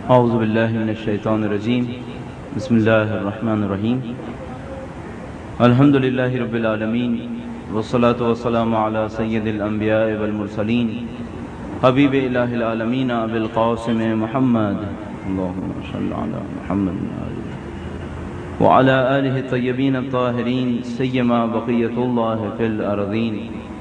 اعوذ باللہ من الشیطان الرجیم بسم اللہ الرحمن الرحیم الحمد للہ رب العالمین والصلاة والسلام علی سید الانبیاء والمرسلین حبیب الہ العالمین ابی القاسم محمد اللہم صل علی محمد وعلی آلہ الطیبین الطاہرین سیما بقیت اللہ فی الارضین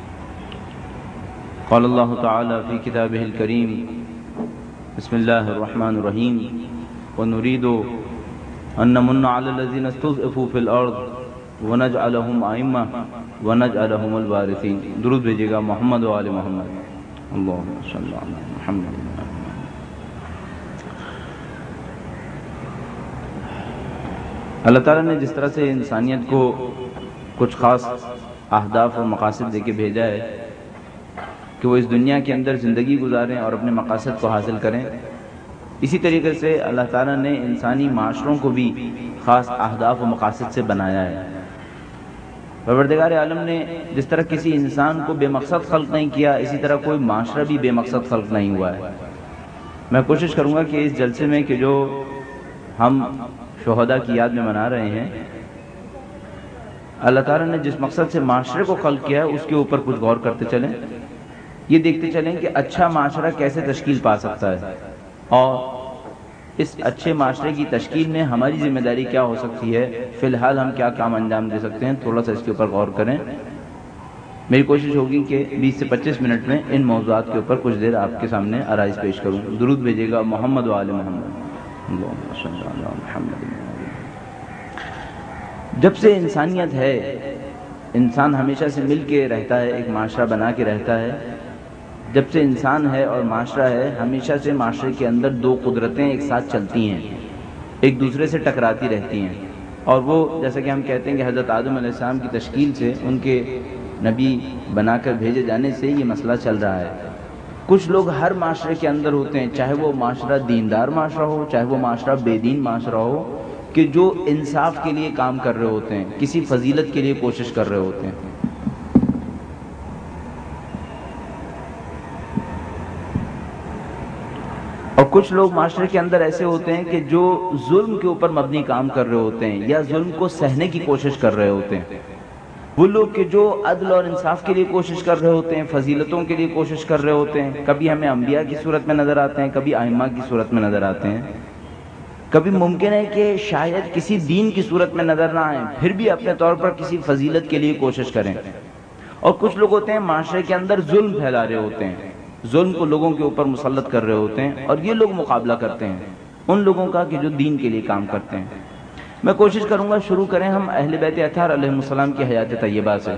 قال اللہ تعالی فی کتابہ الکریم بسم اللہ الرحمن الرحیم وَنُرِيدُ أَن نَّمُنَّ عَلَى الَّذِينَ اسْتُضْعِفُوا فِي الْأَرْضِ وَنَجْعَلَهُمْ أَئِمَّةً وَنَجْعَلَهُمُ الْوَارِثِينَ درود بھیجیے گا محمد و آل محمد اللہم صلی علی محمد۔ اللہ تعالیٰ نے جس طرح سے انسانیت کو کچھ خاص اہداف اور مقاصد دے کے بھیجا ہے کہ وہ اس دنیا کے اندر زندگی گزاریں اور اپنے مقاصد کو حاصل کریں، اسی طریقے سے اللہ تعالیٰ نے انسانی معاشروں کو بھی خاص اہداف و مقاصد سے بنایا ہے۔ پروردگار عالم نے جس طرح کسی انسان کو بے مقصد خلق نہیں کیا، اسی طرح کوئی معاشرہ بھی بے مقصد خلق نہیں ہوا ہے۔ میں کوشش کروں گا کہ اس جلسے میں کہ جو ہم شہداء کی یاد میں منا رہے ہیں، اللہ تعالیٰ نے جس مقصد سے معاشرے کو خلق کیا ہے اس کے اوپر کچھ غور کرتے چلیں، یہ دیکھتے چلیں کہ اچھا معاشرہ کیسے تشکیل پا سکتا ہے اور اس اچھے معاشرے کی تشکیل میں ہماری ذمہ داری کیا ہو سکتی ہے، فی الحال ہم کیا کام انجام دے سکتے ہیں، تھوڑا سا اس کے اوپر غور کریں۔ میری کوشش ہوگی کہ 20 سے 25 منٹ میں ان موضوعات کے اوپر کچھ دیر آپ کے سامنے آرائز پیش کروں۔ درود بھیجیے گا محمد و آل محمد اللہم صلی علی محمد۔ جب سے انسانیت ہے، انسان ہمیشہ سے مل کے رہتا ہے، ایک معاشرہ بنا کے رہتا ہے۔ جب سے انسان ہے اور معاشرہ ہے، ہمیشہ سے معاشرے کے اندر دو قدرتیں ایک ساتھ چلتی ہیں، ایک دوسرے سے ٹکراتی رہتی ہیں، اور وہ جیسا کہ ہم کہتے ہیں کہ حضرت آدم علیہ السلام کی تشکیل سے، ان کے نبی بنا کر بھیجے جانے سے یہ مسئلہ چل رہا ہے۔ کچھ لوگ ہر معاشرے کے اندر ہوتے ہیں، چاہے وہ معاشرہ دیندار معاشرہ ہو، چاہے وہ معاشرہ بے دین معاشرہ ہو، کہ جو انصاف کے لیے کام کر رہے ہوتے ہیں، کسی فضیلت کے لیے کوشش کر رہے ہوتے ہیں۔ اور کچھ لوگ معاشرے کے اندر ایسے ہوتے ہیں کہ جو ظلم کے اوپر مبنی کام کر رہے ہوتے ہیں یا ظلم کو سہنے کی کوشش کر رہے ہوتے ہیں۔ وہ لوگ کہ جو عدل اور انصاف کے لیے کوشش کر رہے ہوتے ہیں، فضیلتوں کے لیے کوشش کر رہے ہوتے ہیں، کبھی ہمیں انبیاء کی صورت میں نظر آتے ہیں، کبھی ائمہ کی صورت میں نظر آتے ہیں، کبھی ممکن ہے کہ شاید کسی دین کی صورت میں نظر نہ آئیں، پھر بھی اپنے طور پر کسی فضیلت کے لیے کوشش کریں۔ اور کچھ لوگ ہوتے ہیں معاشرے کے اندر ظلم پھیلا رہے ہوتے ہیں، ظلم کو لوگوں کے اوپر مسلط کر رہے ہوتے ہیں، اور یہ لوگ مقابلہ کرتے ہیں ان لوگوں کا کہ جو دین کے لیے کام کرتے ہیں۔ میں کوشش کروں گا شروع کریں ہم اہل بیت اطہار علیہم السلام کی حیات طیبہ سے۔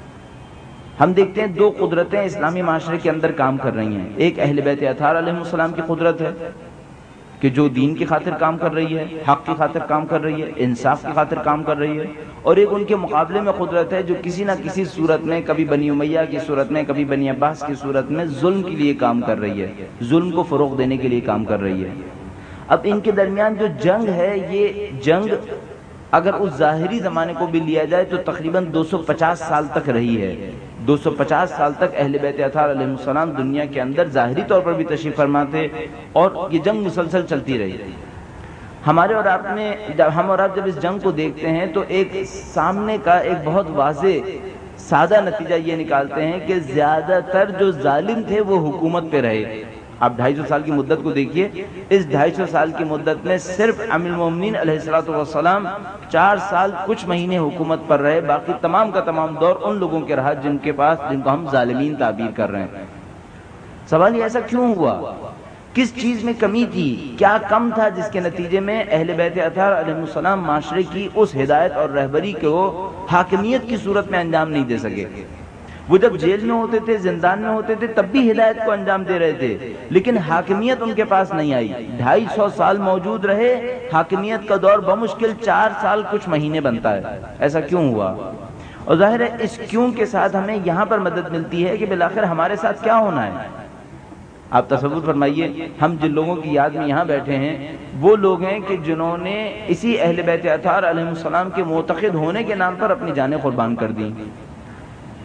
ہم دیکھتے ہیں دو قدرتیں اسلامی معاشرے کے اندر کام کر رہی ہیں، ایک اہل بیت اطہار علیہم السلام کی قدرت ہے کہ جو دین کی خاطر کام کر رہی ہے، حق کی خاطر کام کر رہی ہے، انصاف کی خاطر کام کر رہی ہے، اور ایک ان کے مقابلے میں قدرت ہے جو کسی نہ کسی صورت میں، کبھی بنی امیہ کی صورت میں، کبھی بنی عباس کی صورت میں ظلم کے لیے کام کر رہی ہے، ظلم کو فروغ دینے کے لیے کام کر رہی ہے۔ اب ان کے درمیان جو جنگ ہے، یہ جنگ اگر اس ظاہری زمانے کو بھی لیا جائے تو تقریباً 250 سال تک رہی ہے۔ 250 سال تک اہل بیت اطہار علیہ السلام دنیا کے اندر ظاہری طور پر بھی تشریف فرما تھے، اور یہ جنگ مسلسل چلتی رہی۔ ہم اور آپ جب اس جنگ کو دیکھتے ہیں تو ایک سامنے کا ایک بہت واضح سادہ نتیجہ یہ نکالتے ہیں کہ زیادہ تر جو ظالم تھے وہ حکومت پہ رہے۔ آپ 250 سال کی مدت کو دیکھیے، اس 250 سال کی مدت میں صرف امیر المومنین علیہ السلام 4 سال کچھ مہینے حکومت پر رہے، باقی تمام کا تمام دور ان لوگوں کے رہا جن کو ہم ظالمین تعبیر کر رہے ہیں۔ سوال یہ ایسا کیوں ہوا؟ کس چیز میں کمی تھی؟ کیا کم تھا جس کے نتیجے میں اہل بیت اطہار علیہ السلام معاشرے کی اس ہدایت اور رہبری کو حاکمیت کی صورت میں انجام نہیں دے سکے؟ وہ جب جیل میں ہوتے تھے، زندان میں ہوتے تھے، تب بھی ہدایت کو انجام دے رہے تھے، لیکن حاکمیت ان کے پاس نہیں آئی۔ 250 سال موجود رہے، حاکمیت کا دور بمشکل 4 سال کچھ مہینے بنتا ہے۔ ایسا کیوں ہوا؟ اور ظاہر ہے اس کیوں کے ساتھ ہمیں یہاں پر مدد ملتی ہے کہ بالآخر ہمارے ساتھ کیا ہونا ہے۔ آپ تصور فرمائیے، ہم جن لوگوں کی یاد میں یہاں بیٹھے ہیں وہ لوگ ہیں کہ جنہوں نے اسی اہل بیت اطہار علیہ السلام کے معتقد ہونے کے نام پر اپنی جانیں قربان کر دیں۔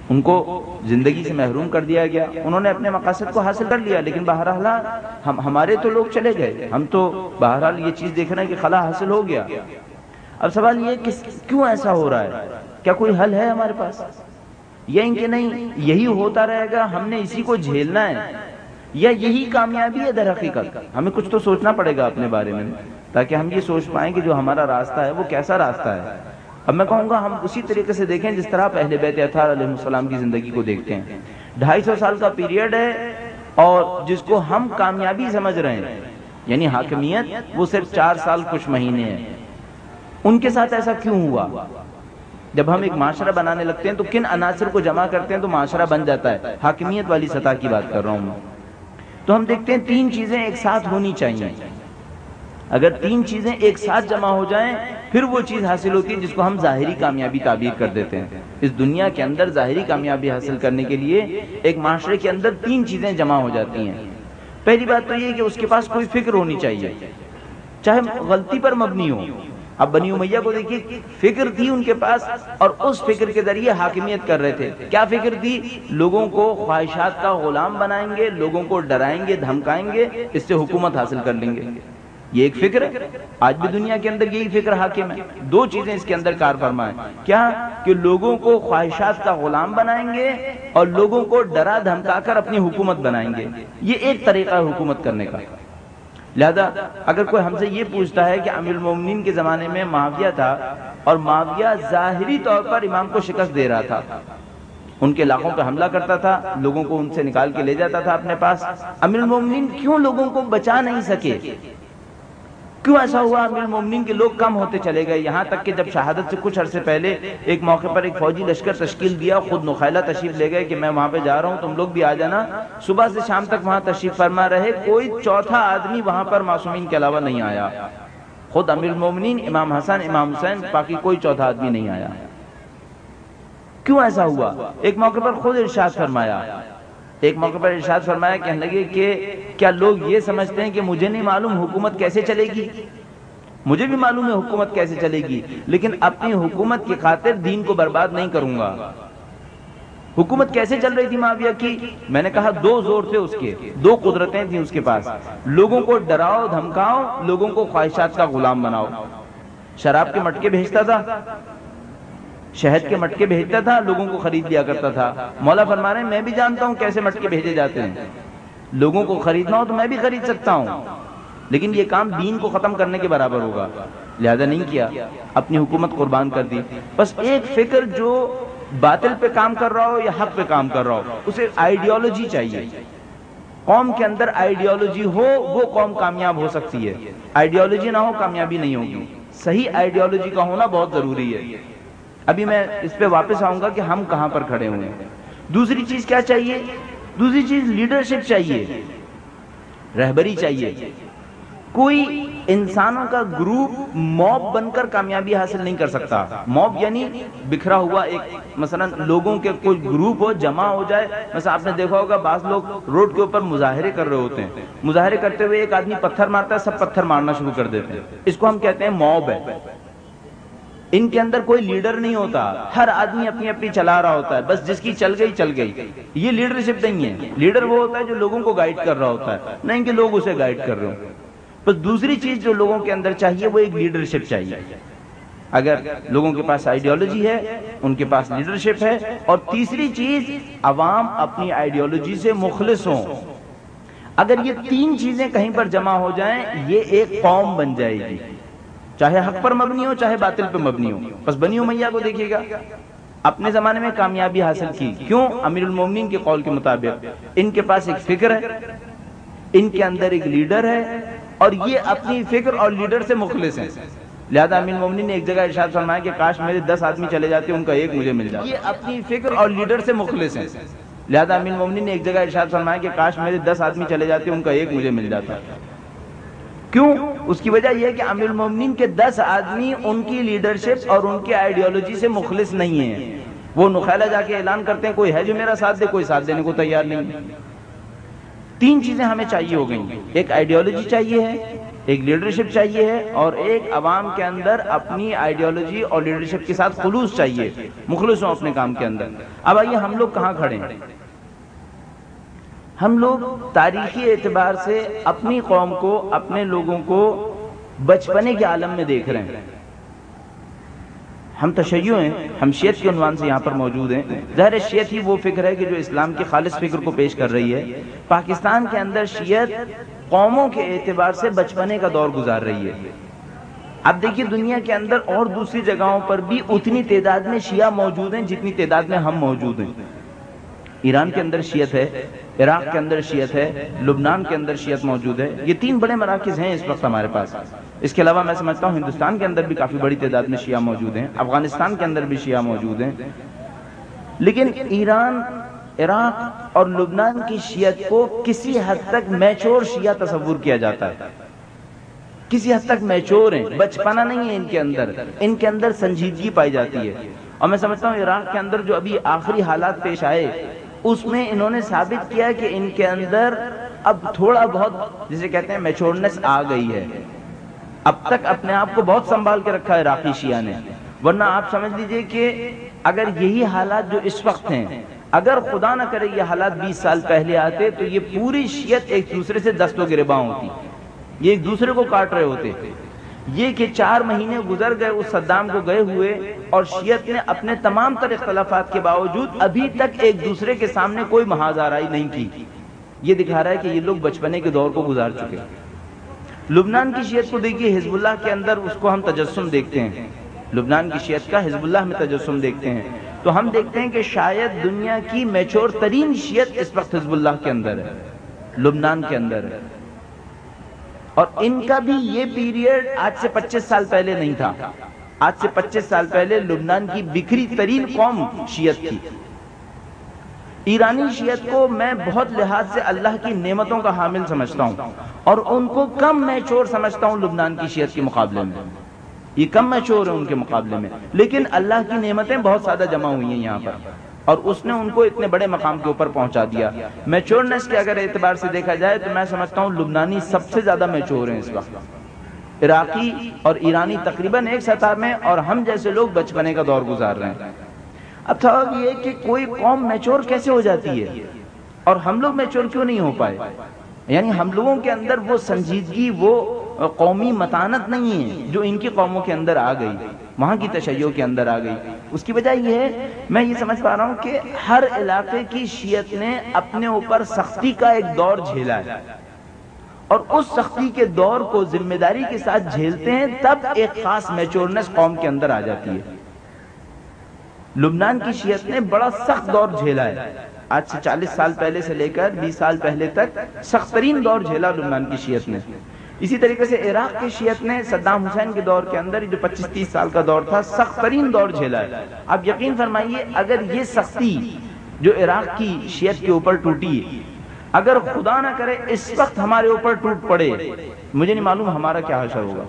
ان کو زندگی سے محروم کر دیا گیا، انہوں نے اپنے مقاصد کو حاصل کر لیا، لیکن بہرحال ہمارے تو لوگ چلے گئے، ہم تو بہرحال یہ چیز دیکھ رہے ہیں کہ خلا حاصل ہو گیا۔ اب سوال یہ کہ کیوں ایسا ہو رہا ہے؟ کیا کوئی حل ہے ہمارے پاس؟ یا ان کے نہیں یہی ہوتا رہے گا، ہم نے اسی کو جھیلنا ہے، یا یہی کامیابی ہے در حقیقت؟ ہمیں کچھ تو سوچنا پڑے گا اپنے بارے میں، تاکہ ہم یہ سوچ پائیں کہ جو ہمارا راستہ ہے وہ کیسا راستہ ہے۔ اب میں کہوں گا ہم اسی طریقے سے دیکھیں جس طرح آپ اہل بیت اطہار علیہ السلام کی زندگی کو دیکھتے ہیں۔ 250 سال کا پیریڈ ہے، اور جس کو ہم کامیابی سمجھ رہے ہیں، یعنی حاکمیت، وہ صرف 4 سال کچھ مہینے ہیں۔ ان کے ساتھ ایسا کیوں ہوا؟ جب ہم ایک معاشرہ بنانے لگتے ہیں تو کن عناصر کو جمع کرتے ہیں تو معاشرہ بن جاتا ہے؟ حاکمیت والی سطح کی بات کر رہا ہوں میں۔ تو ہم دیکھتے ہیں 3 چیزیں ایک ساتھ ہونی چاہیے۔ اگر 3 چیزیں ایک ساتھ جمع ہو جائیں پھر وہ چیز حاصل ہوتی ہے جس کو ہم ظاہری کامیابی تعبیر کر دیتے ہیں۔ اس دنیا کے اندر ظاہری کامیابی حاصل کرنے کے لیے ایک معاشرے کے اندر 3 چیزیں جمع ہو جاتی ہیں۔ پہلی بات تو یہ کہ اس کے پاس کوئی فکر ہونی چاہیے، چاہے غلطی پر مبنی ہو۔ اب بنی امیہ کو دیکھیے، فکر تھی ان کے پاس، اور اس فکر کے ذریعے حاکمیت کر رہے تھے۔ کیا فکر تھی؟ لوگوں کو خواہشات کا غلام بنائیں گے، لوگوں کو ڈرائیں گے، دھمکائیں گے، اس سے حکومت حاصل کر لیں گے۔ یہ ایک فکر ہے، آج بھی دنیا کے اندر یہی فکر حاکم ہے۔ 2 چیزیں اس کے اندر کار فرما ہے، کیا کہ لوگوں کو خواہشات کا غلام بنائیں گے اور لوگوں کو ڈرا دھمکا کر اپنی حکومت بنائیں گے۔ یہ ایک طریقہ ہے حکومت کرنے کا۔ لہذا اگر کوئی ہم سے یہ پوچھتا ہے کہ امیر المومنین کے زمانے میں معاویہ تھا، اور معاویہ ظاہری طور پر امام کو شکست دے رہا تھا، ان کے علاقوں پہ حملہ کرتا تھا، لوگوں کو ان سے نکال کے لے جاتا تھا اپنے پاس، امیر المومنین کیوں لوگوں کو بچا نہیں سکے؟ کیوں ایسا ہوا؟ امیر المومنین کے لوگ کم ہوتے چلے گئے، یہاں تک کہ جب شہادت سے کچھ عرصے پہلے ایک موقع پر ایک فوجی لشکر تشکیل دیا، خود نخیلہ تشریف لے گئے کہ میں وہاں پہ جا رہا ہوں، تم لوگ بھی آ جانا۔ صبح سے شام تک وہاں تشریف فرما رہے، کوئی چوتھا آدمی وہاں پر معصومین کے علاوہ نہیں آیا۔ خود امیر المومنین، امام حسن، امام حسین، باقی کوئی چوتھا آدمی نہیں آیا۔ کیوں ایسا ہوا؟ ایک موقع پر خود ارشاد فرمایا، کہنے لگے کہ کیا لوگ یہ سمجھتے ہیں کہ مجھے نہیں معلوم حکومت کیسے چلے گی؟ مجھے بھی معلوم ہے حکومت کیسے چلے گی، لیکن اپنی حکومت کی خاطر دین کو برباد نہیں کروں گا۔ حکومت کیسے چل رہی تھی معاویہ کی؟ میں نے کہا 2 زور تھے اس کے، 2 قدرتیں تھیں اس کے پاس۔ لوگوں کو ڈراؤ دھمکاؤ، لوگوں کو خواہشات کا غلام بناؤ۔ شراب کے مٹکے بھیجتا تھا، شہد کے مٹکے بھیجتا تھا، لوگوں کو خرید لیا کرتا تھا۔ مولا فرما رہے ہیں میں بھی جانتا ہوں کیسے مٹکے بھیجے جاتے ہیں، لوگوں کو خریدنا ہو تو میں بھی خرید سکتا ہوں، لیکن یہ کام دین کو ختم کرنے کے برابر ہوگا، لہذا نہیں کیا، اپنی حکومت قربان کر دی۔ بس ایک فکر جو باطل پہ کام کر رہا ہو یا حق پہ کام کر رہا ہو، اسے آئیڈیالوجی چاہیے۔ قوم کے اندر آئیڈیالوجی ہو وہ قوم کامیاب ہو سکتی ہے، آئیڈیالوجی نہ ہو کامیابی نہیں ہوگی۔ صحیح آئیڈیالوجی کا ہونا بہت ضروری ہے۔ ابھی میں اس پہ واپس آؤں گا کہ ہم کہاں پر کھڑے ہوئے ہیں۔ دوسری چیز کیا چاہیے؟ دوسری چیز لیڈرشپ چاہیے، رہبری چاہیے۔ کوئی انسانوں کا گروپ موب بن کر کامیابی حاصل نہیں کر سکتا۔ موب یعنی بکھرا ہوا ایک، مثلا لوگوں کے کوئی گروپ ہو، جمع ہو جائے۔ مثلا آپ نے دیکھا ہوگا بعض لوگ روڈ کے اوپر مظاہرے کر رہے ہوتے ہیں، مظاہرے کرتے ہوئے ایک آدمی پتھر مارتا ہے، سب پتھر مارنا شروع کر دیتے ہیں، اس کو ہم کہتے ہیں موب ہے۔ ان کے اندر کوئی لیڈر نہیں ہوتا، ہر آدمی اپنی اپنی چلا رہا ہوتا ہے، بس جس کی چل گئی چل گئی۔ یہ لیڈرشپ نہیں ہے۔ لیڈر وہ ہوتا ہے جو لوگوں کو گائیڈ کر رہا ہوتا ہے، نہیں کہ لوگ اسے گائیڈ کر رہے ہوں۔ بس دوسری چیز جو لوگوں کے اندر چاہیے وہ ایک لیڈرشپ چاہیے۔ اگر لوگوں کے پاس آئیڈیالوجی ہے، ان کے پاس لیڈرشپ ہے، اور تیسری چیز عوام اپنی آئیڈیالوجی سے مخلص ہوں۔ اگر یہ 3 چیزیں کہیں پر جمع ہو جائیں یہ ایک قوم بن جائے گی، چاہے حق پر مبنی ہو چاہے باطل پر مبنی ہو۔ بس بنی امیہ کو دیکھیے گا، اپنے زمانے میں کامیابی حاصل کی، کیوں؟ امیر المومنین کے قول کے مطابق ان کے پاس ایک فکر ہے، ان کے اندر ایک لیڈر ہے، اور یہ اپنی فکر اور لیڈر سے مخلص ہیں۔ لہذا امیر المومنین نے ایک جگہ ارشاد فرمایا کہ کاش میرے 10 آدمی چلے جاتے ان کا ایک مجھے مل جاتا۔ یہ اپنی فکر اور لیڈر سے مخلص ہیں۔ لہذا امیر المومنین نے ایک جگہ ارشاد فرمایا کہ کاش میرے 10 آدمی چلے جاتے ان کا ایک مجھے مل جاتا۔ کیوں؟ اس کی وجہ یہ ہے کہ امیر المومنین کے 10 آدمی ان کی لیڈرشپ اور ان کی آئیڈیالوجی سے مخلص نہیں ہیں۔ وہ نخیلہ جا کے اعلان کرتے ہیں کوئی ہے جو میرا ساتھ دے، کوئی ساتھ دینے کو تیار نہیں۔ تین چیزیں ہمیں چاہیے ہو گئیں، ایک آئیڈیالوجی چاہیے ہے، ایک لیڈرشپ چاہیے ہے، اور ایک عوام کے اندر اپنی آئیڈیالوجی اور لیڈرشپ کے ساتھ خلوص چاہیے، مخلص ہوں اپنے کام کے اندر۔ اب آئیے ہم لوگ کہاں کھڑے ہیں؟ ہم لوگ تاریخی اعتبار سے اپنی قوم کو، اپنے لوگوں کو بچپنے کے عالم میں دیکھ رہے ہیں۔ ہم تشیع ہیں، ہم شیعت کے عنوان سے یہاں پر موجود ہیں۔ ظاہر شیعت ہی وہ فکر ہے کہ جو اسلام کی خالص فکر کو پیش کر رہی ہے۔ پاکستان کے اندر شیعت قوموں کے اعتبار سے بچپنے کا دور گزار رہی ہے۔ اب دیکھیے دنیا کے اندر اور دوسری جگہوں پر بھی اتنی تعداد میں شیعہ موجود ہیں جتنی تعداد میں ہم موجود ہیں۔ ایران کے اندر شیعت ہے، عراق کے اندر شیعت ہے، لبنان کے اندر شیعت موجود ہے۔ یہ تین بڑے مراکز ہیں اس وقت ہمارے پاس۔ اس کے علاوہ میں سمجھتا ہوں ہندوستان کے اندر بھی کافی بڑی تعداد میں شیعہ موجود ہیں، افغانستان کے اندر بھی شیعہ موجود ہیں۔ لیکن ایران، عراق اور لبنان کی شیعت کو کسی حد تک میچور شیعہ تصور کیا جاتا ہے، کسی حد تک میچور ہیں، بچپنا نہیں ہے ان کے اندر سنجیدگی پائی جاتی ہے۔ اور میں سمجھتا ہوں عراق کے اندر جو ابھی آخری حالات پیش آئے اس میں انہوں نے ثابت کیا کہ ان کے اندر اب تھوڑا بہت جسے کہتے ہیں میچورنس آ گئی ہے۔ اب تک اپنے آپ کو بہت سنبھال کے رکھا ہے عراقی شیعہ نے، ورنہ آپ سمجھ لیجئے کہ اگر یہی حالات جو اس وقت ہیں، اگر خدا نہ کرے یہ حالات 20 سال پہلے آتے تو یہ پوری شیعت ایک دوسرے سے دست و گریباں ہوتی، یہ ایک دوسرے کو کاٹ رہے ہوتے۔ یہ کہ 4 مہینے گزر گئے اس صدام کو گئے ہوئے، اور شیعت نے اپنے تمام تر اختلافات کے باوجود ابھی تک ایک دوسرے کے سامنے کوئی محاذ آرائی نہیں کی۔ یہ دکھا رہا ہے کہ یہ لوگ بچپنے کے دور کو گزار چکے۔ لبنان کی شیعت کو دیکھیے، حزب اللہ کے اندر اس کو ہم تجسم دیکھتے ہیں، لبنان کی شیعت کا حزب اللہ میں تجسم دیکھتے ہیں، تو ہم دیکھتے ہیں کہ شاید دنیا کی میچور ترین شیعت اس وقت حزب اللہ کے اندر ہے، لبنان کے اندر ہے۔ اور ان کا بھی یہ پیریڈ آج سے 25 سال پہلے نہیں تھا۔ آج سے 25 سال پہلے لبنان کی بکھری ترین قوم شیعت تھی۔ ایرانی شیعت کو میں بہت لحاظ سے اللہ کی نعمتوں کا حامل سمجھتا ہوں، اور ان کو کم میچور سمجھتا ہوں لبنان کی شیعت کے مقابلے میں۔ یہ کم میچور ہے ان کے مقابلے میں، لیکن اللہ کی نعمتیں بہت زیادہ جمع ہوئی ہیں یہاں پر، اور اس نے ان کو اتنے بڑے مقام کے اوپر پہنچا دیا۔ میچورنس کے اگر اعتبار سے دیکھا جائے تو میں سمجھتا ہوں لبنانی سب سے زیادہ میچور ہیں اس وقت، عراقی اور ایرانی تقریباً ایک سطح میں، اور ہم جیسے لوگ بچپنے کا دور گزار رہے ہیں۔ اب سوال یہ کہ کوئی قوم میچور کیسے ہو جاتی ہے اور ہم لوگ میچور کیوں نہیں ہو پائے؟ یعنی ہم لوگوں کے اندر وہ سنجیدگی، وہ قومی متانت نہیں ہے جو ان کی قوموں کے اندر آ گئی، وہاں کی تشیع کے اندر آ گئی۔ اس کی وجہ یہ ہے، میں یہ سمجھ پا رہا ہوں کہ ہر علاقے کی شیعت نے اپنے اوپر سختی کا ایک دور جھیلا ہے، اور اس سختی کے دور کو ذمہ داری کے ساتھ جھیلتے ہیں، تب ایک خاص میچورنس قوم کے اندر آ جاتی ہے۔ لبنان کی شیعت نے بڑا سخت دور جھیلا ہے، آج سے 40 سال پہلے سے لے کر 20 سال پہلے تک سخت ترین دور جھیلا لبنان کی شیعت نے۔ اسی طریقے سے عراق کی شیعت نے صدام حسین کے دور کے اندر جو 25-30 سال کا دور تھا، سخت ترین دور جھیلا ہے۔ اب یقین فرمائیے اگر یہ سختی جو عراق کی شیعت کے اوپر ٹوٹی، اگر خدا نہ کرے اس وقت ہمارے اوپر ٹوٹ پڑے، مجھے نہیں معلوم ہمارا کیا حشر ہوگا۔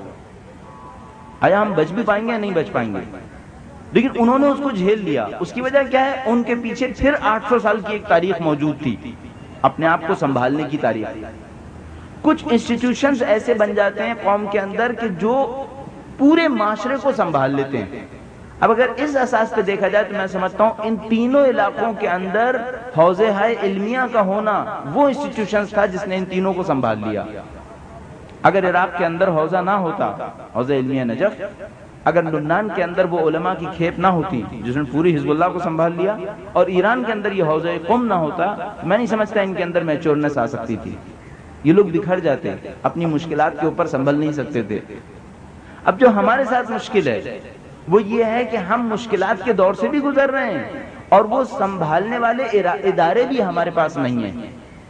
آیا ہم بچ بھی پائیں گے یا نہیں بچ پائیں گے؟ لیکن انہوں نے اس کو جھیل لیا۔ اس کی وجہ کیا ہے؟ ان کے پیچھے پھر 800 سال کی ایک تاریخ موجود تھی، اپنے آپ کو سنبھالنے کی تاریخ۔ کچھ انسٹیٹیوشنز ایسے بن جاتے ہیں قوم کے اندر کہ جو پورے معاشرے کو سنبھال لیتے ہیں۔ اب اگر اس اساس پہ دیکھا جائے تو میں سمجھتا ہوں ان تینوں علاقوں کے اندر حوزہ علمیہ کا ہونا وہ انسٹیٹیوشنز تھا جس نے ان تینوں کو سنبھال لیا۔ اگر عراق کے اندر حوزہ نہ ہوتا، حوزہ علمیہ نجف، اگر لبنان کے اندر وہ علماء کی کھیپ نہ ہوتی جس نے پوری حزب اللہ کو سنبھال لیا، اور ایران کے اندر یہ حوزہ قم نہ ہوتا، میں نہیں سمجھتا ان کے اندر میچورنس آ سکتی تھی۔ یہ لوگ بکھر جاتے، اپنی مشکلات کے اوپر سنبھل نہیں سکتے تھے۔ اب جو ہمارے ساتھ مشکل ہے وہ یہ ہے کہ ہم مشکلات کے دور سے بھی گزر رہے ہیں، اور وہ سنبھالنے والے ادارے بھی ہمارے پاس نہیں ہیں۔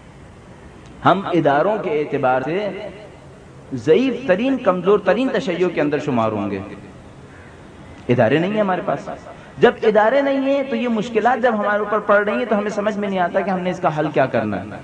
ہم اداروں کے اعتبار سے ضعیف ترین، کمزور ترین تشیع کے اندر شمار ہوں گے۔ ادارے نہیں ہیں ہمارے پاس۔ جب ادارے نہیں ہیں تو یہ مشکلات جب ہمارے اوپر پڑ رہی ہیں تو ہمیں سمجھ میں نہیں آتا کہ ہم نے اس کا حل کیا کرنا ہے۔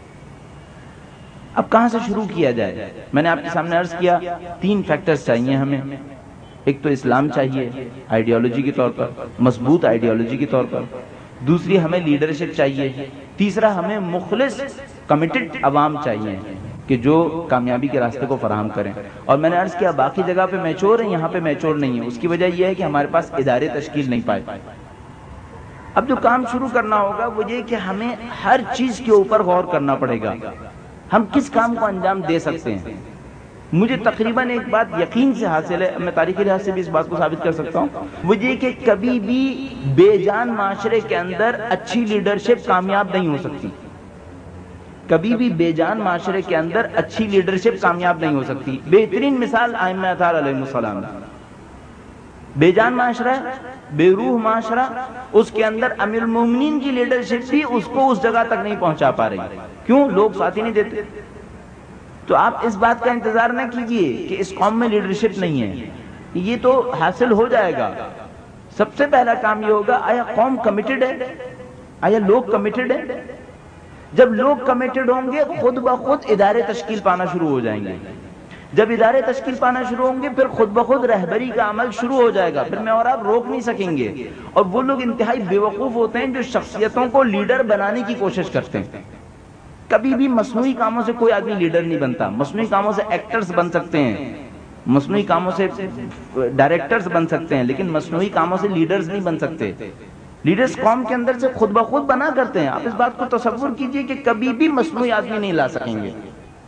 اب کہاں سے شروع کیا جائے؟ میں نے آپ کے سامنے عرض کیا 3 فیکٹرز چاہیے ہمیں۔ ایک تو اسلام چاہیے آئیڈیالوجی کے طور پر، مضبوط آئیڈیالوجی کے طور پر۔ دوسری ہمیں لیڈرشپ چاہیے، تیسرا ہمیں مخلص کمیٹڈ عوام چاہیے کہ جو کامیابی کے راستے کو فراہم کریں. اور میں نے عرض کیا باقی جگہ پہ میچور ہیں، یہاں پہ میچور نہیں ہے. اس کی وجہ یہ ہے کہ ہمارے پاس ادارے تشکیل نہیں پائے. اب جو کام شروع کرنا ہوگا وہ یہ کہ ہمیں ہر چیز کے اوپر غور کرنا پڑے گا، ہم کس کام کو انجام دے سکتے ہیں. مجھے تقریباً ایک بات یقین سے حاصل ہے، میں تاریخی لحاظ سے بھی اس بات کو ثابت کر سکتا ہوں، وہ یہ کہ کبھی بھی بے جان معاشرے کے اندر اچھی لیڈرشپ کامیاب نہیں ہو سکتی. کبھی بھی بے جان معاشرے کے اندر اچھی لیڈرشپ کامیاب نہیں ہو سکتی. بہترین مثال ائمہ اطہار علیہ السلام. بے جان معاشرہ، بے روح معاشرہ، اس کے اندر امیر المومنین کی لیڈرشپ بھی اس کو اس جگہ تک نہیں پہنچا پا رہی. کیوں؟ لوگ ساتھ ہی نہیں دیتے. تو آپ اس بات کا انتظار نہ کیجئے کہ اس قوم میں لیڈرشپ نہیں ہے، یہ تو حاصل ہو جائے گا. سب سے پہلا کام یہ ہوگا، آیا قوم کمیٹڈ ہے؟ آیا لوگ کمیٹڈ ہیں؟ جب لوگ کمیٹڈ ہوں گے خود بخود ادارے تشکیل پانا شروع ہو جائیں گے. جب ادارے تشکیل پانا شروع ہوں گے پھر خود بخود رہبری کا عمل شروع ہو جائے گا. پھر میں اور آپ روک نہیں سکیں گے. اور وہ لوگ انتہائی بیوقوف ہوتے ہیں جو شخصیتوں کو لیڈر بنانے کی کوشش کرتے ہیں. کبھی بھی مصنوعی کاموں سے کوئی آدمی لیڈر نہیں بنتا. مصنوعی کاموں سے ایکٹرز بن سکتے ہیں، مصنوعی کاموں سے ڈائریکٹرز بن سکتے ہیں، لیکن مصنوعی کاموں سے لیڈرز نہیں بن سکتے. لیڈرز قوم کے اندر سے خود بخود بنا کرتے ہیں. آپ اس بات کو تصور کیجئے کہ کبھی بھی مصنوعی آدمی نہیں لا سکیں گے.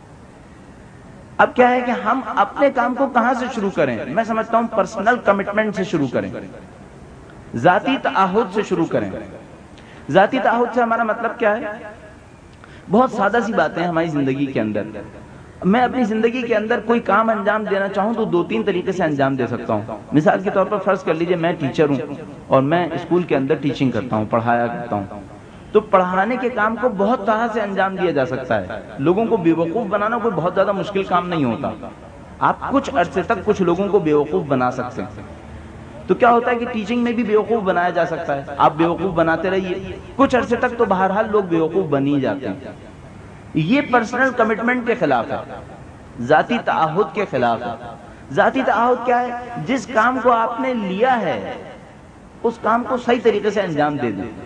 اب کیا ہے کہ ہم اپنے کام کو کہاں سے شروع کریں؟ میں سمجھتا ہوں پرسنل کمٹمنٹ سے شروع کریں، ذاتی تعہد سے شروع کریں. ذاتی تعہد سے ہمارا مطلب کیا ہے؟ بہت سادہ سی باتیں ہیں ہماری زندگی کے اندر. میں اپنی زندگی کے اندر کوئی کام انجام دینا چاہوں تو دو تین طریقے سے انجام دے سکتا ہوں. مثال کے طور پر فرض کر لیجئے میں ٹیچر ہوں اور میں اسکول کے اندر ٹیچنگ کرتا ہوں، پڑھایا کرتا ہوں. تو پڑھانے کے کام کو بہت طرح سے انجام دیا جا سکتا ہے. لوگوں کو بیوقوف بنانا کوئی بہت زیادہ مشکل کام نہیں ہوتا. آپ کچھ عرصے تک کچھ لوگوں کو بیوقوف بنا سکتے ہیں. تو کیا ہوتا ہے کہ ٹیچنگ میں بھی بیوقوف بنایا جا سکتا ہے. آپ بیوقوف بناتے رہیے، کچھ عرصے تک تو بہرحال لوگ بیوقوف بن ہی جاتے ہیں. یہ پرسنل کمٹمنٹ کے خلاف ہے، ذاتی تعہد کے خلاف ہے. ذاتی تعہد کیا ہے؟ جس کام کو آپ نے لیا ہے اس کام کو صحیح طریقے سے انجام دے دیں.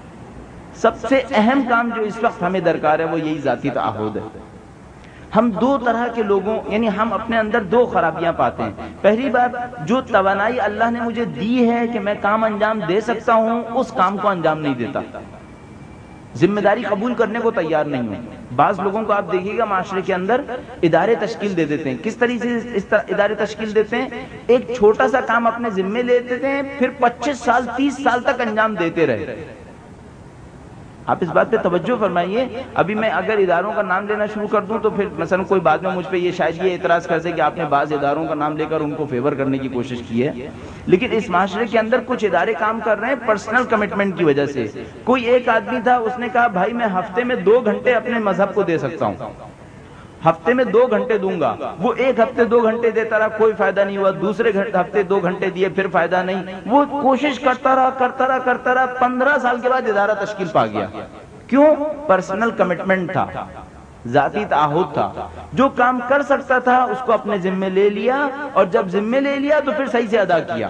سب سے اہم کام جو اس وقت ہمیں درکار ہے وہ یہی ذاتی تعہد ہے. ہم دو طرح کے لوگوں، یعنی ہم اپنے اندر دو خرابیاں پاتے ہیں. پہلی بات، جو توانائی اللہ نے مجھے دی ہے کہ میں کام انجام دے سکتا ہوں اس کام کو انجام نہیں دیتا، ذمہ داری قبول کرنے کو تیار نہیں ہوں. بعض لوگوں کو آپ دیکھیے گا معاشرے کے اندر ادارے تشکیل دے دیتے ہیں. کس طریقے سے اس ادارے تشکیل دیتے ہیں؟ ایک چھوٹا سا کام اپنے ذمے لے لیتے ہیں، پھر 25 سال 30 سال تک انجام دیتے رہے. آپ اس بات پہ توجہ فرمائیے. ابھی میں اگر اداروں کا نام لینا شروع کر دوں تو پھر مثلا کوئی بعد میں مجھ پہ یہ شاید یہ اعتراض کر دے کہ آپ نے بعض اداروں کا نام لے کر ان کو فیور کرنے کی کوشش کی ہے. لیکن اس معاشرے کے اندر کچھ ادارے کام کر رہے ہیں پرسنل کمٹمنٹ کی وجہ سے. کوئی ایک آدمی تھا، اس نے کہا بھائی میں ہفتے میں 2 گھنٹے اپنے مذہب کو دے سکتا ہوں، ہفتے میں 2 گھنٹے دوں گا. وہ ایک ہفتے 2 گھنٹے دیتا رہا، کوئی فائدہ نہیں ہوا. دوسرے ہفتے 2 گھنٹے دیے، پھر فائدہ نہیں. وہ کوشش کرتا رہا 15 سال کے بعد ادارہ تشکیل پا گیا. کیوں؟ پرسنل کمٹمنٹ تھا، ذاتی تعہد تھا. جو کام کر سکتا تھا اس کو اپنے ذمے لے لیا، اور جب ذمے لے لیا تو پھر صحیح سے ادا کیا.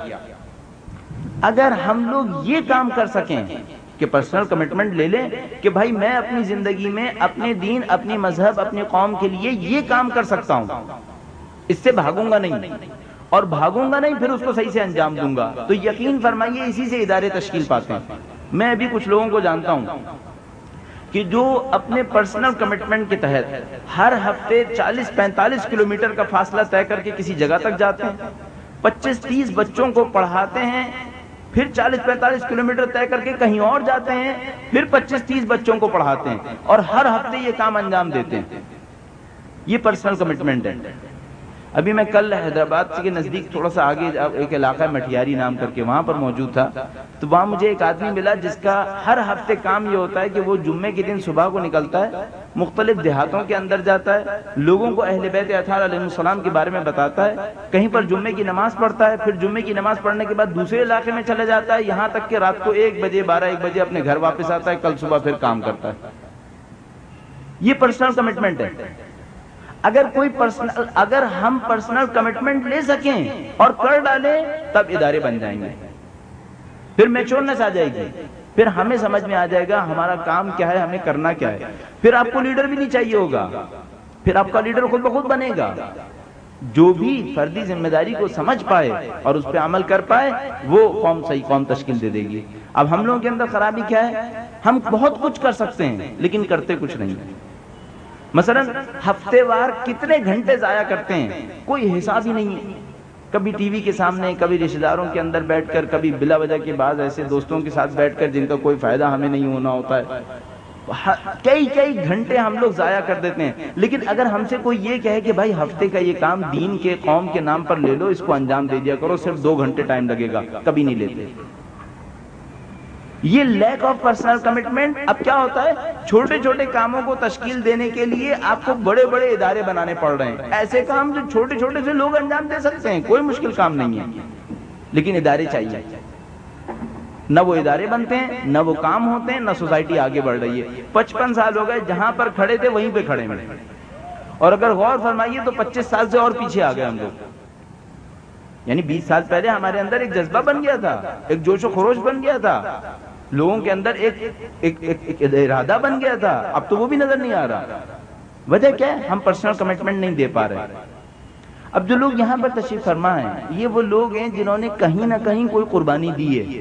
اگر ہم لوگ یہ کام کر سکیں کہ پرسنل کمٹمنٹ لے لیں کہ بھائی میں اپنی زندگی میں اپنے دین، اپنی مذہب، اپنی قوم کے لیے یہ کام کر سکتا ہوں، اس سے بھاگوں گا نہیں، اور بھاگوں گا نہیں پھر اس کو صحیح سے انجام دوں گا، تو یقین فرمائیے اسی سے ادارے تشکیل پاتے ہیں. میں ابھی کچھ لوگوں کو جانتا ہوں کہ جو اپنے پرسنل کمٹمنٹ کے تحت ہر ہفتے 40-45 کلومیٹر کا فاصلہ طے کر کے کسی جگہ تک جاتے ہیں، 25-30 بچوں کو پڑھاتے ہیں، پھر 40-45 کلومیٹر طے کر کے کہیں اور جاتے ہیں، پھر 25-30 بچوں کو پڑھاتے ہیں، اور ہر ہفتے یہ کام انجام دیتے ہیں. یہ پرسنل کمٹمنٹ ہے. ابھی میں کل حیدرآباد کے نزدیک تھوڑا سا آگے ایک علاقہ ہے مٹھیاری نام کر کے، وہاں پر موجود تھا. تو وہاں مجھے ایک آدمی ملا جس کا ہر ہفتے کام یہ ہوتا ہے کہ وہ جمعے کے دن صبح کو نکلتا ہے، مختلف دیہاتوں کے اندر جاتا ہے، لوگوں کو اہل بیت اطہار علیہ السلام کے بارے میں بتاتا ہے، کہیں پر جمعے کی نماز پڑھتا ہے، پھر جمعے کی نماز پڑھنے کے بعد دوسرے علاقے میں چلے جاتا ہے، یہاں تک کہ رات کو 1 بجے 12-1 بجے اپنے گھر واپس آتا ہے، کل صبح پھر کام کرتا ہے. یہ پرسنل کمٹمنٹ ہے. اگر ہم پرسنل کمٹمنٹ لے سکیں اور کر ڈالیں تب ادارے بن جائیں گے، پھر میچورنس آ جائے گی. پھر ہمیں سمجھ میں آ جائے گا ہمارا کام کیا ہے، ہمیں کرنا کیا ہے. پھر آپ کو لیڈر بھی نہیں چاہیے ہوگا، پھر آپ کا لیڈر خود بخود بنے گا. جو بھی فردی ذمہ داری کو سمجھ پائے اور اس پہ عمل کر پائے وہ قوم صحیح قوم تشکیل دے گی. اب ہم لوگوں کے اندر خرابی کیا ہے، ہم بہت کچھ کر سکتے ہیں لیکن کرتے کچھ نہیں. مثلا ہفتے وار کتنے گھنٹے ضائع کرتے ہیں، کوئی حساب ہی نہیں ہے. کبھی ٹی وی کے سامنے، کبھی رشتہ داروں کے اندر بیٹھ کر، کبھی بلا وجہ کے بعد ایسے دوستوں کے ساتھ بیٹھ کر جن کا کوئی فائدہ ہمیں نہیں ہونا ہوتا ہے. کئی گھنٹے ہم لوگ ضائع کر دیتے ہیں. لیکن اگر ہم سے کوئی یہ کہے کہ بھائی ہفتے کا یہ کام دین کے قوم کے نام پر لے لو، اس کو انجام دے دیا کرو، صرف 2 گھنٹے ٹائم لگے گا، کبھی نہیں لیتے. یہ لیک آف پرسنل کمٹمنٹ. اب کیا ہوتا ہے، چھوٹے چھوٹے کاموں کو تشکیل دینے کے لیے آپ کو بڑے بڑے ادارے بنانے پڑ رہے ہیں. ایسے کام جو چھوٹے چھوٹے سے لوگ انجام دے سکتے ہیں، کوئی مشکل کام نہیں ہے، لیکن ادارے چاہیے. نہ وہ ادارے بنتے ہیں، نہ وہ کام ہوتے ہیں، نہ سوسائٹی آگے بڑھ رہی ہے. 55 سال ہو گئے، جہاں پر کھڑے تھے وہیں پہ کھڑے ہیں. اور اگر غور فرمائیے تو 25 سال سے اور پیچھے آ گئے ہم لوگ. یعنی 20 سال پہلے ہمارے اندر ایک جذبہ بن گیا تھا، ایک جوش و خروش بن گیا تھا، لوگوں کے اندر ایک ارادہ بن گیا تھا. اب تو وہ بھی نظر نہیں آ رہا. وجہ کیا ہے، ہم پرسنل کمٹمنٹ نہیں دے پا رہے. اب جو لوگ یہاں پر تشریف فرما ہیں، یہ وہ لوگ ہیں جنہوں نے کہیں نہ کہیں کوئی قربانی دی ہے.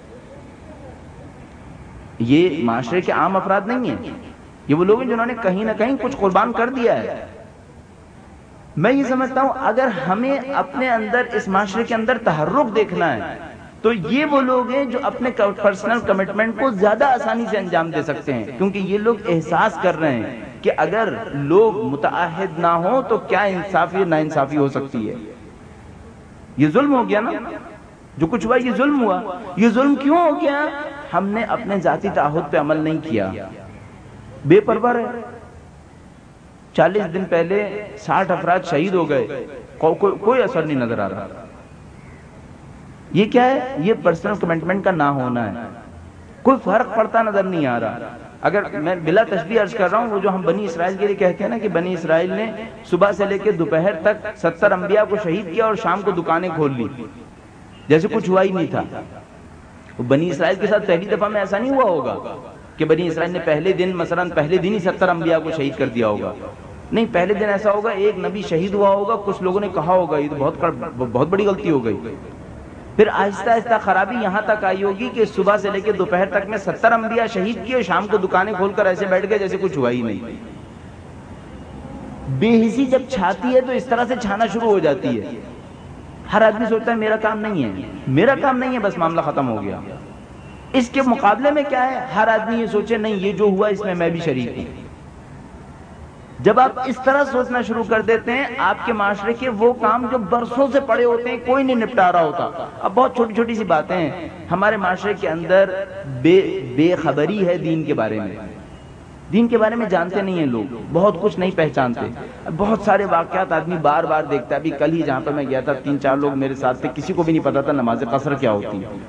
یہ معاشرے کے عام افراد نہیں ہیں، یہ وہ لوگ ہیں جنہوں نے کہیں نہ کہیں کچھ قربان کر دیا ہے. میں یہ سمجھتا ہوں اگر ہمیں اپنے اندر اس معاشرے کے اندر تحرک دیکھنا ہے تو یہ وہ لوگ ہیں جو اپنے پرسنل کمٹمنٹ کو زیادہ آسانی سے انجام دے سکتے ہیں. کیونکہ یہ لوگ احساس کر رہے ہیں کہ اگر لوگ متعاہد نہ ہوں تو کیا انصافی نا انصافی ہو سکتی ہے. یہ ظلم ہو گیا نا، جو کچھ ہوا یہ ظلم ہوا. یہ ظلم کیوں ہو گیا؟ ہم نے اپنے ذاتی تعہد پہ عمل نہیں کیا، بے پرواہ رہے. 40 دن پہلے 60 افراد شہید ہو گئے، کوئی اثر نہیں نظر آ رہا. یہ کیا ہے؟ یہ پرسنل کمٹمنٹ کا نہ ہونا ہے. کوئی فرق پڑتا نظر نہیں آ رہا. اگر میں بلا تشبیہ عرض کر رہا ہوں، وہ جو ہم بنی اسرائیل کے لیے کہتے ہیں نا کہ بنی اسرائیل نے صبح سے لے کے دوپہر تک 70 انبیاء کو شہید کیا اور شام کو دکانیں کھول لی، جیسے کچھ ہوا ہی نہیں تھا. بنی اسرائیل کے ساتھ پہلی دفعہ میں ایسا نہیں ہوا ہوگا کہ بنی اسرائیل نے پہلے دن ہی 70 انبیاء کو شہید کر دیا ہوگا. نہیں، پہلے دن ایسا ہوگا ایک نبی شہید ہوا ہوگا، کچھ لوگوں نے کہا ہوگا یہ تو بہت بڑی غلطی ہو گئی. پھر آہستہ آہستہ خرابی یہاں تک آئی ہوگی کہ صبح سے لے کے دوپہر تک میں 70 انبیاء شہید کیے، شام کو دکانیں کھول کر ایسے بیٹھ گئے جیسے کچھ ہوا ہی نہیں. بے حسی جب چھاتی ہے تو اس طرح سے چھانا شروع ہو جاتی ہے. ہر آدمی سوچتا ہے میرا کام نہیں ہے، میرا کام نہیں ہے، بس معاملہ ختم ہو گیا. اس کے مقابلے میں کیا ہے، ہر آدمی یہ سوچے نہیں یہ جو ہوا اس میں بھی شریک ہوں. جب آپ اس طرح سوچنا شروع کر دیتے ہیں، آپ کے معاشرے کے وہ کام جو برسوں سے پڑے ہوتے ہیں کوئی نہیں نپٹا رہا ہوتا. اب بہت چھوٹی چھوٹی سی باتیں ہیں، ہمارے معاشرے کے اندر بے خبری ہے دین کے بارے میں. دین کے بارے میں جانتے نہیں ہیں لوگ، بہت کچھ نہیں پہچانتے. بہت سارے واقعات آدمی بار بار دیکھتا ہے. ابھی کل ہی جہاں پر میں گیا تھا 3-4 لوگ میرے ساتھ تھے، کسی کو بھی نہیں پتا تھا نماز قصر کیا ہوتی ہے.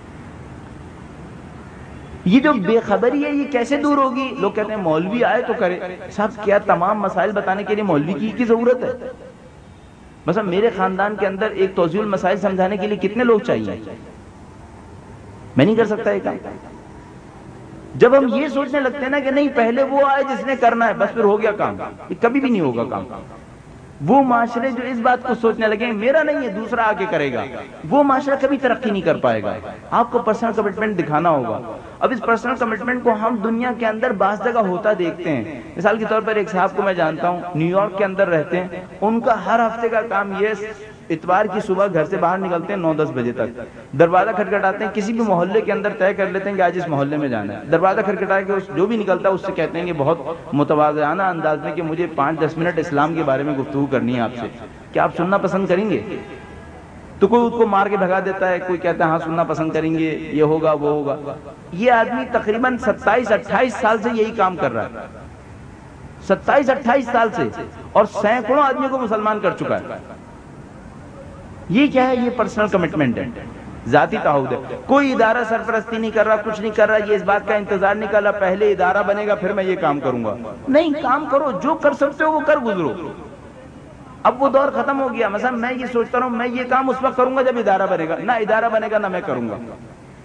یہ جو بے خبری ہے یہ کیسے دور ہوگی؟ لوگ کہتے ہیں مولوی آئے تو کرے. صاحب کیا تمام مسائل بتانے کے لیے مولوی کی ضرورت ہے؟ مثلا میرے خاندان کے اندر ایک توضیح المسائل سمجھانے کے لیے کتنے لوگ چاہیے؟ میں نہیں کر سکتا یہ کام. جب ہم یہ سوچنے لگتے ہیں نا کہ نہیں پہلے وہ آئے جس نے کرنا ہے، بس پھر ہو گیا کام. یہ کبھی بھی نہیں ہوگا کام. وہ معاشرے جو اس بات کو سوچنے لگے میرا نہیں ہے دوسرا آ کے کرے گا، وہ معاشرہ کبھی ترقی نہیں کر پائے گا. آپ کو پرسنل کمٹمنٹ دکھانا ہوگا. اب اس پرسنل کمٹمنٹ کو ہم دنیا کے اندر بعض جگہ ہوتا دیکھتے ہیں. مثال کے طور پر ایک صاحب کو میں جانتا ہوں، نیو یارک کے اندر رہتے ہیں. ان کا ہر ہفتے کا کام یہ، اتوار کی صبح گھر سے باہر نکلتے ہیں 9-10 بجے تک، دروازہ کھٹکھٹاتے ہیں. کسی بھی محلے کے اندر طے کر لیتے ہیں کہ آج اس محلے میں جانا ہے. دروازہ کھٹکھٹا کے جو بھی نکلتا ہے اس سے کہتے ہیں کہ بہت متواضعانہ انداز میں کہ مجھے 5-10 منٹ اسلام کے بارے میں گفتگو کرنی ہے آپ سے. کیا آپ سننا پسند کریں گے؟ تو کوئی اس کو مار کے بھگا دیتا ہے، کوئی کہتا ہے ہاں سننا پسند کریں گے، یہ ہوگا وہ ہوگا. یہ آدمی تقریباً 27-28 سال سے یہی کام کر رہا ہے. 27-28 سال سے، اور سینکڑوں آدمیوں کو مسلمان کر چکا ہے. یہ کیا ہے؟ یہ پرسنل کمٹمنٹ ہے، ذاتی تعہد ہے. کوئی ادارہ سرپرستی نہیں کر رہا، کچھ نہیں کر رہا. یہ اس بات کا انتظار نہیں کر رہا پہلے ادارہ بنے گا پھر میں یہ کام کروں گا. نہیں، کام کرو، جو کر سکتے ہو وہ کر گزرو. اب وہ دور ختم ہو گیا. مثلا میں یہ سوچتا ہوں میں یہ کام اس وقت کروں گا جب ادارہ بنے گا. نہ ادارہ بنے گا نہ میں کروں گا.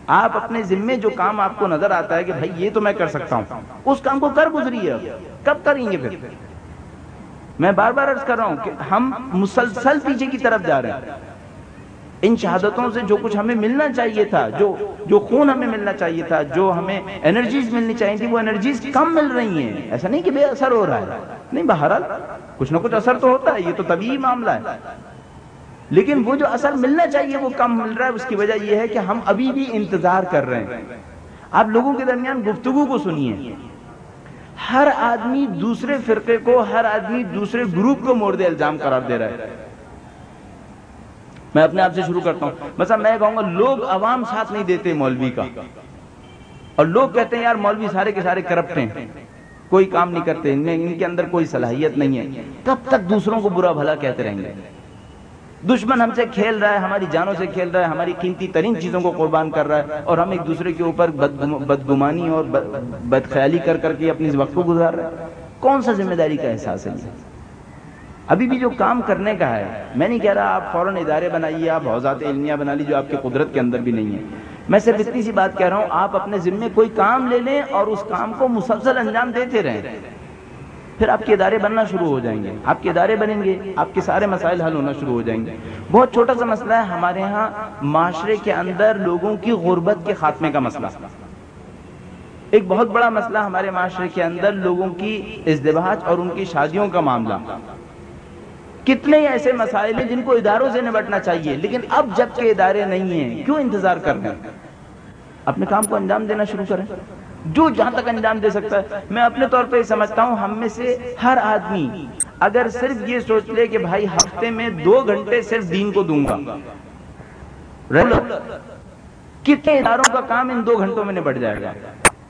آپ اپنے ذمے جو کام آپ کو نظر آتا ہے کہ بھائی یہ تو میں کر سکتا ہوں، اس کام کو کر گزریے، کب کریں گے پھر؟ میں بار بار عرض کر رہا ہوں کہ ہم مسلسل پیچھے کی طرف جا رہے ہیں. ان شہادتوں سے جو کچھ ہمیں ملنا چاہیے تھا، جو خون ہمیں ملنا چاہیے تھا، جو ہمیں انرجیز ملنی چاہیے تھی، وہ انرجیز کم مل رہی ہیں. ایسا نہیں کہ بے اثر ہو رہا ہے، نہیں، بہرحال کچھ نہ کچھ اثر تو ہوتا ہے، یہ تو طبیعی معاملہ ہے، لیکن وہ جو اثر ملنا چاہیے وہ کم مل رہا ہے. اس کی وجہ یہ ہے کہ ہم ابھی بھی انتظار کر رہے ہیں. آپ لوگوں کے درمیان گفتگو کو سنیے، ہر آدمی دوسرے فرقے کو، ہر آدمی دوسرے گروپ کو مورد الزام قرار دے رہا ہے. میں اپنے آپ سے شروع کرتا ہوں. مثلا میں کہوں گا لوگ عوام ساتھ نہیں دیتے مولوی کا، اور لوگ کہتے ہیں یار مولوی سارے کے سارے کرپٹ ہیں، کوئی کام نہیں کرتے، ان کے اندر کوئی صلاحیت نہیں ہے. کب تک دوسروں کو برا بھلا کہتے رہیں گے؟ دشمن ہم سے کھیل رہا ہے، ہماری جانوں سے کھیل رہا ہے، ہماری قیمتی ترین چیزوں کو قربان کر رہا ہے، اور ہم ایک دوسرے کے اوپر بدگمانی اور بدخیالی کر کر کے اپنی وقت کو گزار رہے ہیں. کون سا ذمہ داری کا احساس ہے یہ؟ ابھی بھی جو کام کرنے کا ہے، میں نہیں کہہ رہا آپ فوراً ادارے بنائیے، آپ حوزات علمیہ بنا لیجیے، جو آپ کے قدرت کے اندر بھی نہیں ہے. میں صرف اتنی سی بات کہہ رہا ہوں، آپ اپنے ذمے کوئی کام لے لیں اور اس کام کو مسلسل انجام دیتے رہیں، پھر آپ کے ادارے بننا شروع ہو جائیں گے. آپ کے ادارے بنیں گے، آپ کے سارے مسائل حل ہونا شروع ہو جائیں گے. بہت چھوٹا سا مسئلہ ہے ہمارے ہاں معاشرے کے اندر لوگوں کی غربت کے خاتمے کا مسئلہ. ایک بہت بڑا مسئلہ ہمارے معاشرے کے اندر لوگوں کی ازدواج اور ان کی شادیوں کا معاملہ. کتنے ایسے مسائل ہیں جن کو اداروں سے نمٹنا چاہیے، لیکن اب جب کہ ادارے نہیں ہیں، کیوں انتظار کر رہے ہیں؟ اپنے کام کو انجام دینا شروع کریں، جو جہاں تک انجام دے سکتا ہے. میں اپنے طور پہ سمجھتا ہوں ہم میں سے ہر آدمی اگر صرف یہ سوچ لے کہ بھائی ہفتے میں 2 گھنٹے صرف دین کو دوں گا، کتنے اداروں کا کام ان 2 گھنٹوں میں نبٹ جائے گا.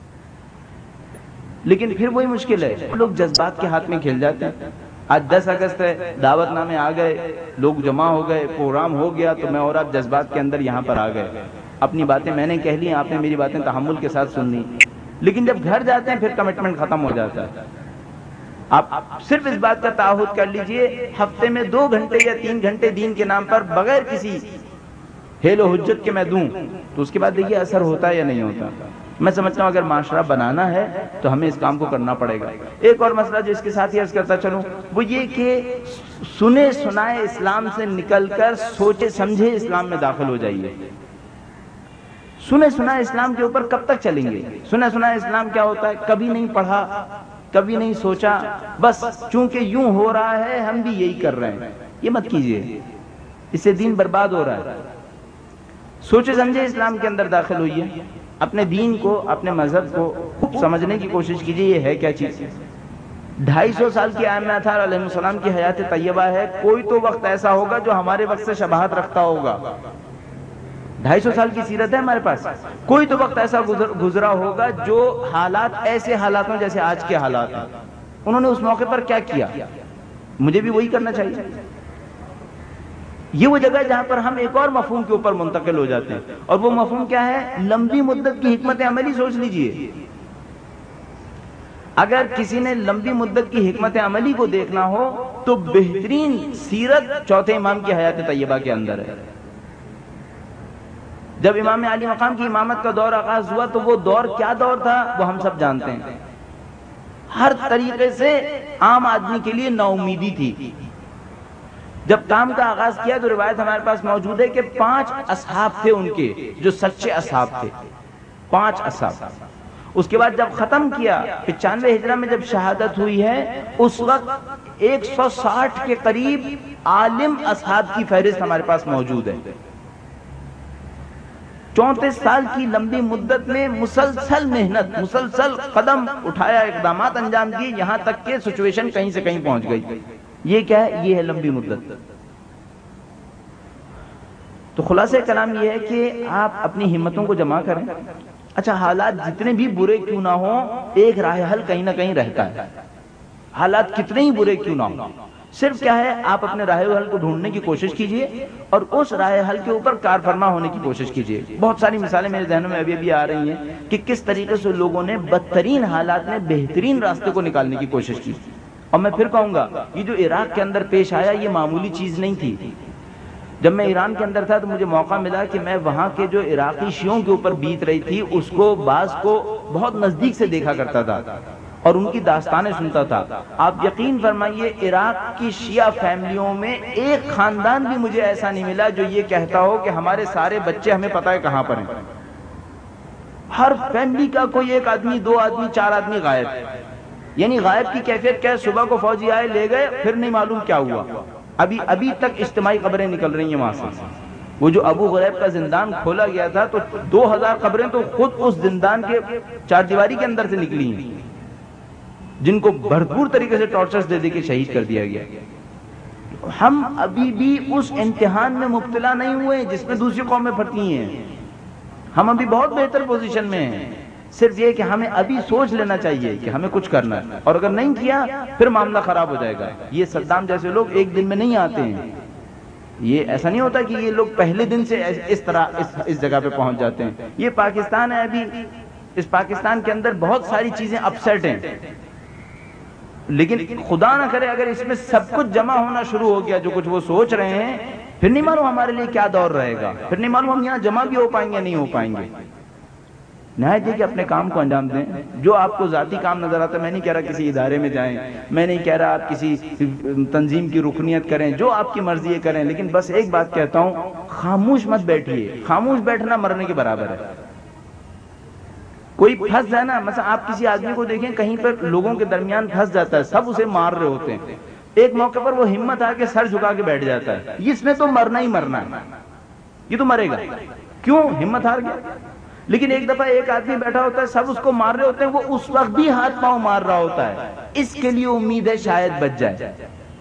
لیکن پھر وہی مشکل ہے، لوگ جذبات کے ہاتھ میں کھیل جاتے ہیں. آج 10 اگست ہے، دعوت نامے آ گئے، لوگ جمع ہو گئے، پروگرام ہو گیا، تو میں اور آپ جذبات کے اندر یہاں پر آ گئے. اپنی باتیں میں نے کہہ لی، آپ نے میری باتیں تحمل کے ساتھ سن لی، لیکن جب گھر جاتے ہیں پھر کمٹمنٹ ختم ہو جاتا ہے. آپ صرف اس بات کا تعہد کر لیجئے ہفتے میں 2 گھنٹے یا 3 گھنٹے دین کے نام پر بغیر کسی حیل و حجت کے میں دوں، تو اس کے بعد دیکھیے اثر ہوتا ہے یا نہیں ہوتا. میں سمجھتا ہوں اگر معاشرہ بنانا ہے تو ہمیں اس کام کو کرنا پڑے گا. ایک اور مسئلہ جو اس کے ساتھ ہی عرض کرتا چلوں، وہ یہ کہ سنے سنائے اسلام سے نکل کر سوچے سمجھے اسلام میں داخل ہو جائیے. سنے سنائے اسلام کے اوپر کب تک چلیں گے؟ سنے سنائے اسلام کیا ہوتا ہے؟ کبھی نہیں پڑھا، کبھی نہیں سوچا، بس چونکہ یوں ہو رہا ہے ہم بھی یہی کر رہے ہیں. یہ مت کیجئے، اس سے دین برباد ہو رہا ہے. سوچے سمجھے اسلام کے اندر داخل ہوئیے، اپنے دین کو، اپنے مذہب کو خوب سمجھنے کی کوشش کیجئے یہ ہے کیا چیز. 250 سال کی ائمہ اطہار علیہ السلام کی حیات طیبہ ہے، کوئی تو وقت ایسا ہوگا جو ہمارے وقت سے شباہت رکھتا ہوگا. 250 سال کی سیرت ہے ہمارے پاس، کوئی تو وقت ایسا گزرا ہوگا جو حالات ایسے حالات ہوں جیسے آج کے حالات ہیں. انہوں نے اس موقع پر کیا کیا، مجھے بھی وہی کرنا چاہیے. یہ وہ جگہ ہے جہاں پر ہم ایک اور مفہوم کے اوپر منتقل ہو جاتے ہیں، اور وہ مفہوم کیا ہے؟ لمبی مدت کی حکمت عملی. سوچ لیجئے، اگر کسی نے لمبی مدت کی حکمت عملی کو دیکھنا ہو تو بہترین سیرت چوتھے امام کی حیات طیبہ کے اندر ہے. جب امام علی مقام کی امامت کا دور آغاز ہوا تو وہ دور کیا دور تھا وہ ہم سب جانتے ہیں. ہر طریقے سے عام آدمی کے لیے نا امیدی تھی. جب کام کا آغاز کیا تو روایت ہمارے پاس موجود ہے کہ 5 اصحاب تھے ان کے جو سچے اصحاب تھے، 5 اصحاب. اس کے بعد جب ختم کیا 95 ہجرہ میں جب شہادت ہوئی ہے، اس وقت 160 کے قریب عالم اصحاب کی فہرست ہمارے پاس موجود ہے. 34 سال کی لمبی مدت میں مسلسل محنت، مسلسل قدم اٹھایا، اقدامات انجام دیے، یہاں تک کہ سچویشن کہیں سے کہیں پہنچ گئی. یہ کیا ہے؟ یہ ہے لمبی مدت. تو خلاصہ کلام یہ ہے کہ آپ اپنی ہمتوں کو جمع کریں. اچھا، حالات جتنے بھی برے کیوں نہ ہوں، ایک راہ حل کہیں نہ کہیں رہتا ہے. حالات کتنے ہی برے کیوں نہ ہوں، صرف کیا ہے، آپ اپنے راہ حل کو ڈھونڈنے کی کوشش کیجئے اور اس راہ حل کے اوپر کار فرما ہونے کی کوشش کیجئے. بہت ساری مثالیں میرے ذہنوں میں ابھی آ رہی ہیں کہ کس طریقے سے لوگوں نے بدترین حالات میں بہترین راستے کو نکالنے کی کوشش کی. اور میں پھر کہوں گا، یہ جو عراق کے اندر پیش آیا یہ معمولی چیز نہیں تھی. جب میں ایران کے اندر تھا تو مجھے موقع ملا کہ میں وہاں کے جو عراقی شیعوں کے اوپر بیت رہی تھی اس کو بعض کو بہت نزدیک سے دیکھا کرتا تھا اور ان کی داستانیں سنتا تھا. آپ یقین فرمائیے عراق کی شیعہ فیملیوں میں ایک خاندان بھی مجھے ایسا نہیں ملا جو یہ کہتا ہو کہ ہمارے سارے بچے ہمیں پتہ ہے کہاں پر ہیں. ہر فیملی کا کوئی ایک آدمی، دو آدمی، چار آدمی غائب. یعنی غائب کی کیفیت کیا ہے؟ صبح کو فوجی آئے لے گئے، پھر نہیں معلوم کیا ہوا. ابھی تک اجتماعی قبریں نکل رہی ہیں وہاں سے. وہ جو ابو غریب کا زندان کھولا گیا تھا تو 2000 قبریں تو خود اس زندان کے چار دیواری کے اندر سے نکلی ہیں، جن کو بھرپور طریقے سے ٹارچرز دے کے شہید کر دیا گیا. ہم ابھی بھی اس امتحان میں مبتلا نہیں ہوئے جس میں دوسری قومیں پھٹتی ہیں. ہم ابھی بہت بہتر پوزیشن میں ہیں. صرف یہ کہ ہمیں ابھی سوچ لینا چاہیے کہ ہمیں کچھ کرنا ہے، اور اگر نہیں کیا پھر معاملہ خراب ہو جائے گا. یہ صدام جیسے لوگ ایک دن میں نہیں آتے ہیں. یہ ایسا نہیں ہوتا کہ یہ لوگ پہلے دن سے اس طرح اس جگہ پہ پہنچ جاتے ہیں. یہ پاکستان ہے، ابھی اس پاکستان کے اندر بہت ساری چیزیں اپسیٹ ہیں، لیکن خدا نہ کرے اگر اس میں سب کچھ جمع ہونا شروع ہو گیا جو کچھ وہ سوچ رہے ہیں، پھر نہیں معلوم ہمارے لیے کیا دور رہے گا. پھر نہیں معلوم ہم یہاں جمع بھی ہو پائیں گے نہیں ہو پائیں گے. نہایت یہ کہ اپنے کام کو انجام دیں. جو آپ کو ذاتی کام نظر آتا ہے، میں نہیں کہہ رہا کسی ادارے میں جائیں، میں نہیں کہہ رہا آپ کسی تنظیم کی رکنیت کریں، جو آپ کی مرضی ہے کریں، لیکن بس ایک بات کہتا ہوں، خاموش مت بیٹھیے. خاموش بیٹھنا مرنے کے برابر ہے. کوئی پھنس جائے نا، مثلا آپ کسی آدمی کو دیکھیں کہیں پر لوگوں کے درمیان پھنس جاتا ہے، سب اسے مار رہے ہوتے ہیں، ایک موقع پر وہ ہمت آ کے سر جھکا کے بیٹھ جاتا ہے. اس میں تو مرنا ہی مرنا ہے، یہ تو مرے گا. کیوں؟ ہمت ہار گیا. لیکن ایک دفعہ ایک آدمی بیٹھا ہوتا ہے، سب اس کو مار رہے ہوتے ہیں، وہ اس وقت بھی ہاتھ پاؤں مار رہا ہوتا ہے، اس کے لیے امید ہے شاید بچ جائے.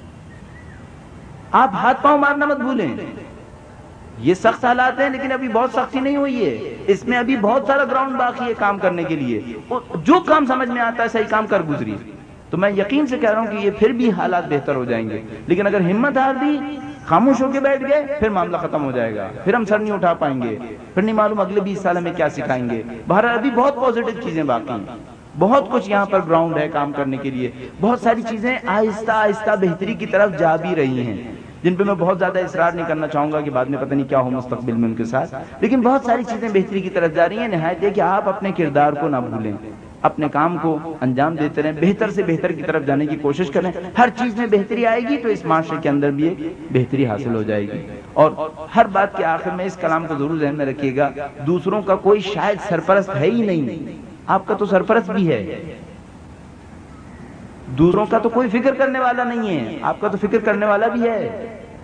آپ ہاتھ پاؤں مارنا مت بھولیں. یہ سخت حالات ہیں لیکن ابھی بہت سختی نہیں ہوئی ہے. اس میں ابھی بہت سارا گراؤنڈ باقی ہے کام کرنے کے لیے. جو کام سمجھ میں آتا ہے صحیح کام کر گزری. تو میں یقین سے کہہ رہا ہوں کہ یہ پھر بھی حالات بہتر ہو جائیں گے. لیکن اگر ہمت ہار دی، خاموش ہو کے بیٹھ گئے، پھر معاملہ ختم ہو جائے گا. پھر ہم سر نہیں اٹھا پائیں گے. پھر نہیں معلوم اگلے 20 سال ہمیں کیا سکھائیں گے. بہرحال ابھی بہت پازیٹیو چیزیں باقی ہیں، بہت کچھ یہاں پر گراؤنڈ ہے کام کرنے کے لیے. بہت ساری چیزیں آہستہ آہستہ بہتری کی طرف جا بھی رہی ہیں، جن پہ میں بہت زیادہ اصرار نہیں کرنا چاہوں گا کہ بعد میں پتہ نہیں کیا ہو مستقبل میں ان کے ساتھ. لیکن بہت ساری چیزیں بہتری کی طرف جا رہی ہیں. نہایت یہ کہ آپ اپنے کردار کو نہ بھولیں، اپنے کام کو انجام دیتے رہیں، بہتر سے بہتر کی طرف جانے کی کوشش کریں. ہر چیز میں بہتری آئے گی تو اس معاشرے کے اندر بھی ایک بہتری حاصل ہو جائے گی. اور ہر بات کے آخر میں اس کلام کو ضرور ذہن میں رکھیے گا، دوسروں کا کوئی شاید سرپرست ہے ہی نہیں، آپ کا تو سرپرست بھی ہے. دوسروں کا تو کوئی فکر کرنے والا نہیں ہے، آپ کا تو فکر کرنے والا بھی ہے.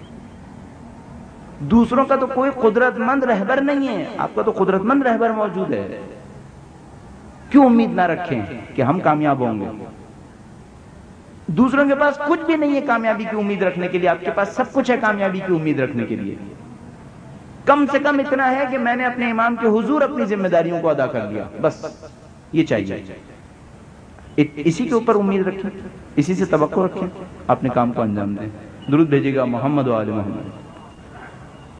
دوسروں کا تو کوئی قدرت مند رہبر نہیں ہے، آپ کا تو قدرت مند رہبر موجود ہے. کیوں امید نہ رکھیں کہ ہم کامیاب ہوں گے؟ دوسروں کے پاس کچھ بھی نہیں ہے کامیابی کی امید رکھنے کے لیے، آپ کے پاس سب کچھ ہے کامیابی کی امید رکھنے کے لیے. کم سے کم اتنا ہے کہ میں نے اپنے امام کے حضور اپنی ذمہ داریوں کو ادا کر لیا، بس یہ چاہیے. اسی کے اوپر امید رکھیں، اسی سے توقع رکھیں، اپنے کام کو انجام دیں. درود بھیجیے گا محمد و آل محمد.